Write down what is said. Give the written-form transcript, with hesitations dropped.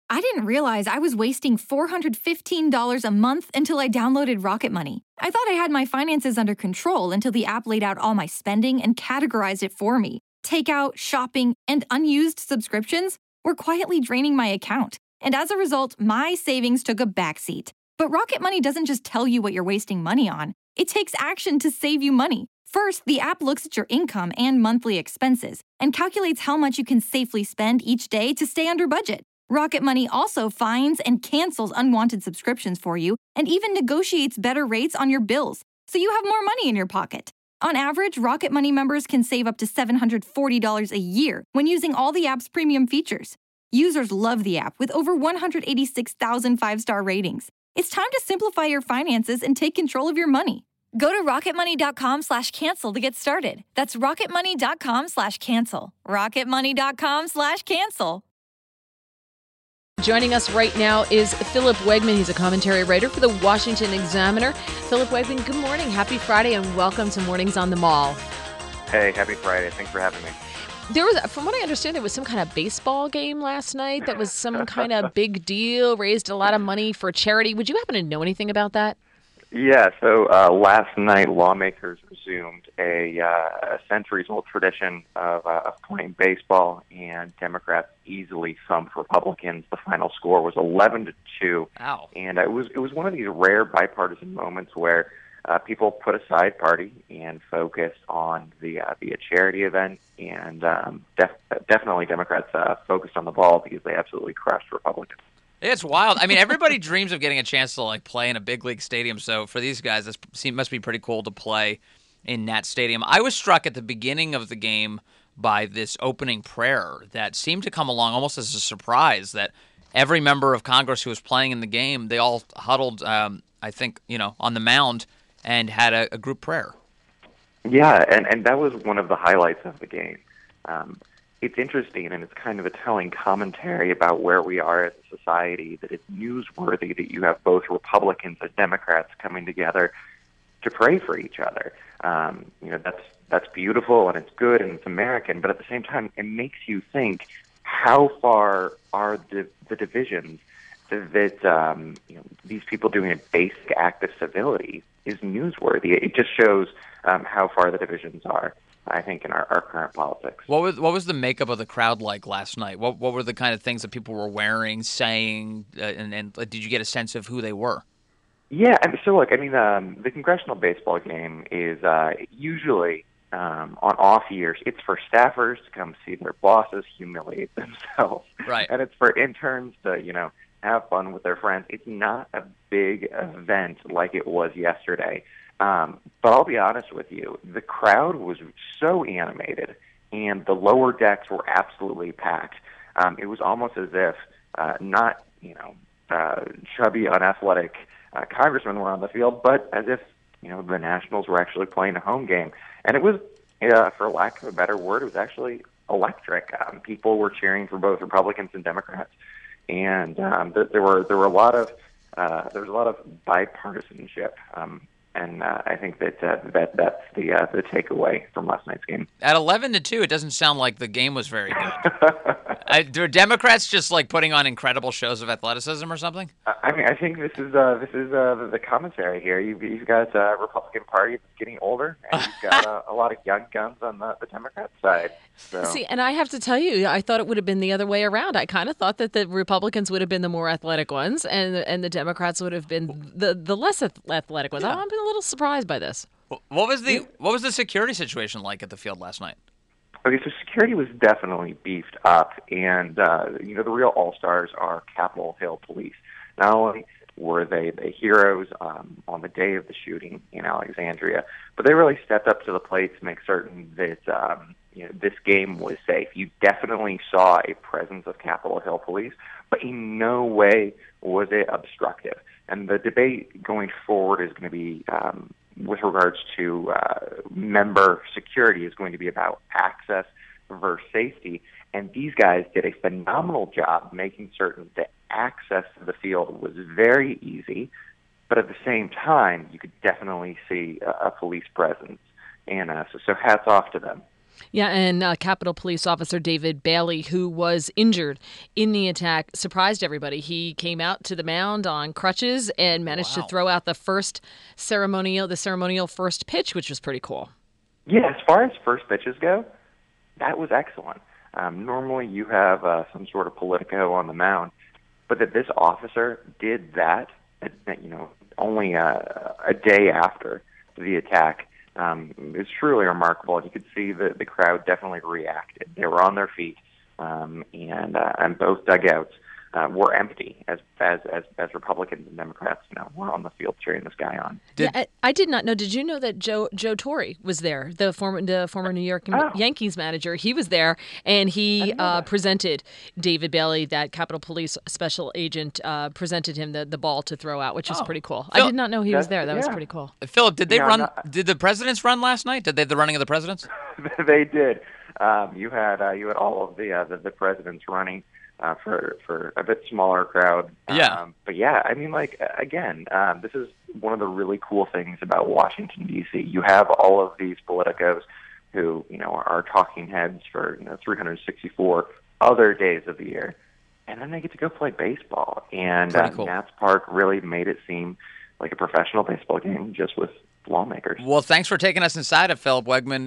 I didn't realize I was wasting $415 a month until I downloaded Rocket Money. I thought I had my finances under control until the app laid out all my spending and categorized it for me. Takeout, shopping, and unused subscriptions were quietly draining my account. And as a result, my savings took a backseat. But Rocket Money doesn't just tell you what you're wasting money on. It takes action to save you money. First, the app looks at your income and monthly expenses and calculates how much you can safely spend each day to stay under budget. Rocket Money also finds and cancels unwanted subscriptions for you and even negotiates better rates on your bills, so you have more money in your pocket. On average, Rocket Money members can save up to $740 a year when using all the app's premium features. Users love the app with over 186,000 five-star ratings. It's time to simplify your finances and take control of your money. Go to rocketmoney.com/cancel to get started. That's rocketmoney.com/cancel. rocketmoney.com/cancel. Joining us right now is Philip Wegman. He's a commentary writer for the Washington Examiner. Philip Wegman, good morning. Happy Friday and welcome to Mornings on the Mall. Hey, happy Friday. Thanks for having me. There was, from what I understand, there was some kind of baseball game last night that was some kind of big deal, raised a lot of money for charity. Would you happen to know anything about that? Yeah, so last night lawmakers resumed a centuries-old tradition of playing baseball, and Democrats easily thumped Republicans. The final score was 11-2. Ow. And it was one of these rare bipartisan moments where people put aside party and focused on the charity event, and definitely Democrats focused on the ball because they absolutely crushed Republicans. It's wild. I mean, everybody dreams of getting a chance to play in a big league stadium. So for these guys, this must be pretty cool to play in that stadium. I was struck at the beginning of the game by this opening prayer that seemed to come along almost as a surprise. That every member of Congress who was playing in the game, they all huddled, I think, on the mound and had a group prayer. Yeah, and that was one of the highlights of the game. It's interesting, and it's kind of a telling commentary about where we are as a society, that it's newsworthy that you have both Republicans and Democrats coming together to pray for each other. That's beautiful, and it's good, and it's American, but at the same time, it makes you think, how far are the divisions that these people doing a basic act of civility is newsworthy. It just shows how far the divisions are, I think, in our current politics. What was the makeup of the crowd like last night? What were the kind of things that people were wearing, saying, and did you get a sense of who they were? Yeah, the congressional baseball game is usually on off years. It's for staffers to come see their bosses humiliate themselves, right? And it's for interns to have fun with their friends. It's not a big event like it was yesterday. But I'll be honest with you, the crowd was so animated, and the lower decks were absolutely packed. It was almost as if not chubby, unathletic congressmen were on the field, but as if the Nationals were actually playing a home game. And it was, for lack of a better word, it was actually electric. People were cheering for both Republicans and Democrats, and there was a lot of bipartisanship. And I think that's the takeaway from last night's game. At 11-2, it doesn't sound like the game was very good. Are Democrats just putting on incredible shows of athleticism or something? I think this is the commentary here. You've got a Republican Party that's getting older, and you've got a lot of young guns on the Democrat side. So. See, and I have to tell you, I thought it would have been the other way around. I kind of thought that the Republicans would have been the more athletic ones, and the Democrats would have been the less athletic ones. Yeah. I'm a little surprised by this. What was the security situation like at the field last night? Okay, so security was definitely beefed up, and the real all-stars are Capitol Hill police. Not only were they the heroes on the day of the shooting in Alexandria, but they really stepped up to the plate to make certain that this game was safe. You definitely saw a presence of Capitol Hill police, but in no way was it obstructive. And the debate going forward is going to be, with regards to member security, is going to be about access versus safety. And these guys did a phenomenal job making certain that access to the field was very easy, but at the same time, you could definitely see a police presence. And so hats off to them. Yeah, and Capitol Police Officer David Bailey, who was injured in the attack, surprised everybody. He came out to the mound on crutches and managed to throw out the ceremonial first pitch, which was pretty cool. Yeah, as far as first pitches go, that was excellent. Normally you have some sort of politico on the mound, but that this officer did that, only a day after the attack, is truly remarkable. You could see the crowd definitely reacted. They were on their feet, and both dugouts were empty as Republicans and Democrats were on the field cheering this guy on. I did not know. Did you know that Joe Torre was there, the former New York Yankees manager? He was there, and he presented David Bailey, that Capitol Police special agent, presented him the ball to throw out, which was pretty cool. I did not know he was there. That was pretty cool. Philip, did they run? Did the presidents run last night? Did they have the running of the presidents? They did. You had all of the presidents running. For a bit smaller crowd. But yeah, I mean, again, this is one of the really cool things about Washington, D.C. You have all of these politicos who, are talking heads for 364 other days of the year. And then they get to go play baseball. And cool. Nats Park really made it seem like a professional baseball game just with lawmakers. Well, thanks for taking us inside of Philip Wegman.